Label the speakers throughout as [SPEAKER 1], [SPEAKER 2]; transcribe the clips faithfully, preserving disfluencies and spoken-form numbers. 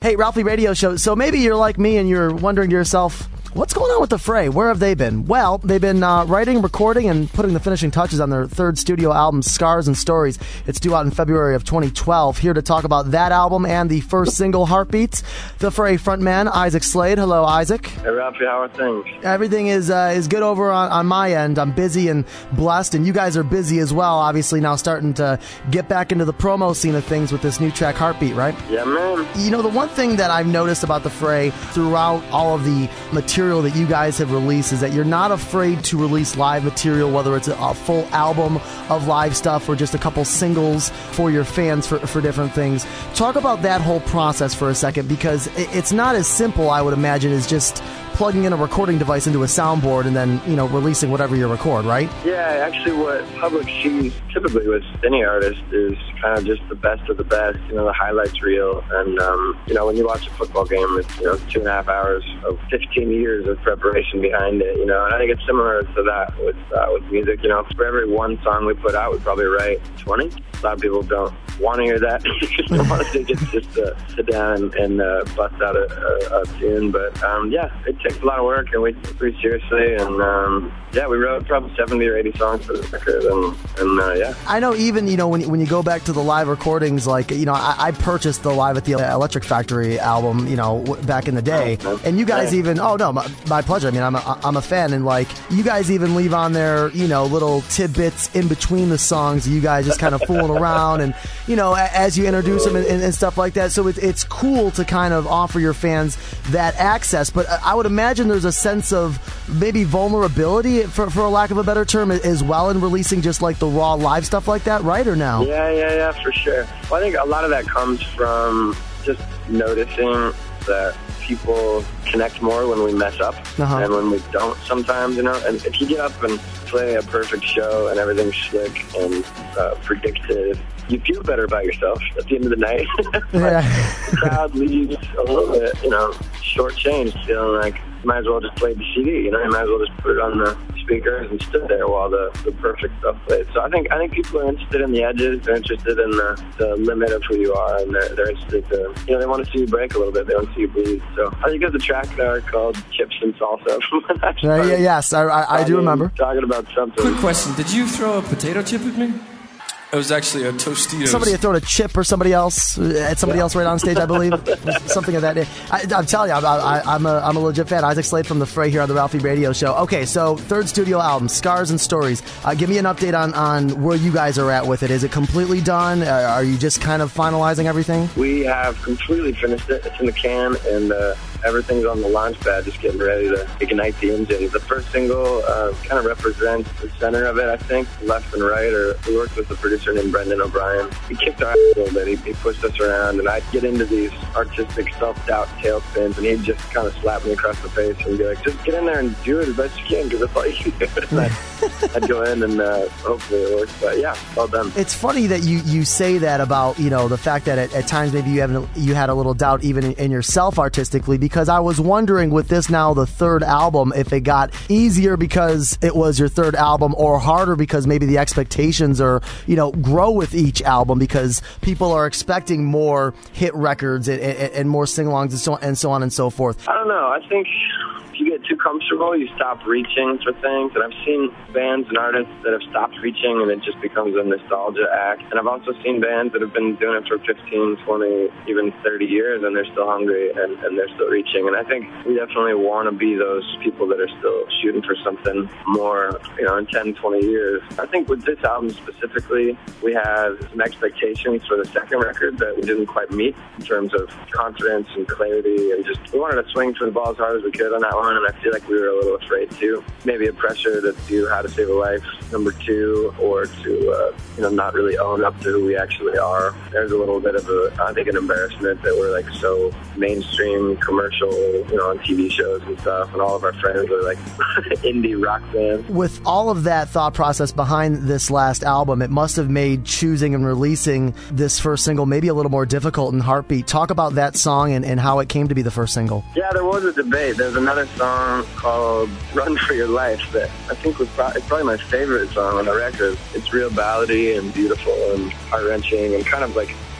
[SPEAKER 1] Hey, Ralphie Radio Show. So maybe you're like me and you're wondering to yourself, what's going on with the Fray? Where have they been? Well, they've been uh, writing, recording, and putting the finishing touches on their third studio album, Scars and Stories. It's due out in February of twenty twelve. Here to talk about that album and the first single, Heartbeats, the Fray frontman, Isaac Slade. Hello, Isaac.
[SPEAKER 2] Hey, Ralphie, how are things?
[SPEAKER 1] Everything is uh, is good over on, on my end. I'm busy and blessed, and you guys are busy as well, obviously now starting to get back into the promo scene of things with this new track, Heartbeat, right?
[SPEAKER 2] Yeah, man.
[SPEAKER 1] You know, the one thing that I've noticed about the Fray throughout all of the material that you guys have released is that you're not afraid to release live material, whether it's a, a full album of live stuff or just a couple singles for your fans for, for different things. Talk about that whole process for a second, because it, it's not as simple, I would imagine, as just plugging in a recording device into a soundboard and then, you know, releasing whatever you record, right?
[SPEAKER 2] Yeah, actually what public sees typically with any artist is kind of just the best of the best, you know, the highlights reel. And, um, you know, when you watch a football game, it's, you know, two and a half hours of fifteen years of preparation behind it, you know, and I think it's similar to that with, uh, with music. You know, for every one song we put out, we probably write twenty. A lot of people don't want to hear that. They want to think it's just to sit down and, and uh, bust out a, a, a tune. But, um, yeah, it takes a lot of work, and we take it pretty seriously. And, um, yeah, we wrote probably seventy or eighty songs for the record. And, and uh, yeah.
[SPEAKER 1] I know even, you know, when, when you go back to the live recordings, like, you know, I, I purchased the Live at the Electric Factory album, you know, w- back in the day.
[SPEAKER 2] Oh,
[SPEAKER 1] and you guys
[SPEAKER 2] yeah.
[SPEAKER 1] even, oh, no, my, my pleasure. I mean, I'm a, I'm a fan. And, like, you guys even leave on there, you know, little tidbits in between the songs. You guys just kind of fooling around and, you know, as you introduce them and, and stuff like that. So it, it's cool to kind of offer your fans that access. But I would imagine there's a sense of maybe vulnerability, for, for a lack of a better term, as well in releasing just like the raw live stuff like that, right? Or no?
[SPEAKER 2] Yeah, yeah, yeah, for sure. Well, I think a lot of that comes from just noticing that people connect more when we mess up uh-huh. and when we don't sometimes, you know. And if you get up and play a perfect show and everything's slick and uh, predicted, you feel better about yourself at the end of the night.
[SPEAKER 1] Yeah.
[SPEAKER 2] The crowd leaves a little bit, you know, shortchanged, feeling like you might as well just play the C D, you know, you might as well just put it on the speakers and stood there while the, the perfect stuff played. So I think I think people are interested in the edges, they're interested in the, the limit of who you are, and they're, they're interested to, you know, they want to see you break a little bit, they want to see you bleed. So I think there's a track there called Chips and Salsa.
[SPEAKER 1] uh, yeah, yes, I, I, I do remember.
[SPEAKER 2] Talking about something.
[SPEAKER 3] Quick question, did you throw a potato chip at me? It was actually a Tostitos.
[SPEAKER 1] Somebody had thrown a chip or somebody else at somebody yeah. else right on stage, I believe. Something of that. I, I'm telling you, I, I, I'm, a, I'm a legit fan. Isaac Slade from the Fray here on the Ralphie Radio Show. Okay, so third studio album, Scars and Stories. Uh, give me an update on, on where you guys are at with it. Is it completely done? Uh, are you just kind of finalizing everything?
[SPEAKER 2] We have completely finished it. It's in the can, and uh, everything's on the launch pad, just getting ready to ignite the engine. The first single uh, kind of represents the center of it, I think, left and right. Or we worked with a producer named Brendan O'Brien. He kicked our ass a little bit. He, he pushed us around, and I'd get into these artistic self-doubt tailspins, and he'd just kind of slap me across the face and be like, just get in there and do it as best you can, because that's all you can do. And I'd, I'd go in, and uh, hopefully it works. But yeah, well done.
[SPEAKER 1] It's funny that you, you say that about, you know, the fact that at, at times maybe you haven't you had a little doubt even in, in yourself artistically, because I was wondering with this now the third album if it got easier because it was your third album, or harder because maybe the expectations are, you know, grow with each album because people are expecting more hit records and, and, and more sing-alongs and so on and so on and so forth.
[SPEAKER 2] I don't know. I think if you get too comfortable, you stop reaching for things. And I've seen bands and artists that have stopped reaching, and it just becomes a nostalgia act. And I've also seen bands that have been doing it for fifteen, twenty, even thirty years, and they're still hungry and, and they're still reaching. And I think we definitely want to be those people that are still shooting for something more, you know, in ten, twenty years. I think with this album specifically, we have some expectations for the second record that we didn't quite meet in terms of confidence and clarity, and just we wanted to swing for the ball as hard as we could on that one, and I feel like we were a little afraid too. Maybe a pressure to do How to Save a Life number two, or to uh, you know, not really own up to who we actually are. There's a little bit of a, I think, an embarrassment that we're like so mainstream, commercial, you know, on T V shows and stuff, and all of our friends are like indie rock bands.
[SPEAKER 1] With all of that thought process behind this last album, it must have made choosing and releasing this first single maybe a little more difficult in Heartbeat. Talk about that song and, and how it came to be the first single.
[SPEAKER 2] Yeah, there was a debate. There's another song called Run for Your Life that I think was pro- it's probably my favorite song on the record. It's real ballady and beautiful and heart-wrenching and kind of like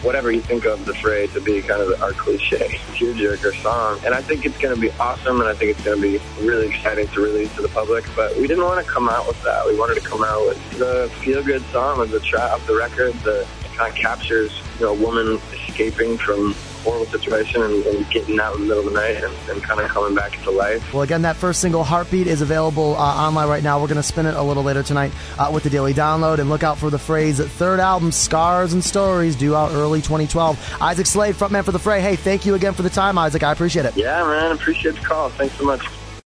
[SPEAKER 2] whatever you think of the Fray to be kind of our cliche tearjerker song. And I think it's going to be awesome, and I think it's going to be really exciting to release to the public. But we didn't want to come out with that. We wanted to come out with the feel-good song of the track, of the record that kind of captures, you know, a woman escaping from a horrible situation and, and getting out in the middle of the night and, and kind of coming back to life.
[SPEAKER 1] Well, again, that first single, Heartbeat, is available uh, online right now. We're going to spin it a little later tonight uh, with the Daily Download, and look out for the Fray's third album, Scars and Stories, due out early twenty twelve. Isaac Slade, frontman for the Fray. Hey, thank you again for the time, Isaac. I appreciate it.
[SPEAKER 2] Yeah, man. Appreciate the call. Thanks so much.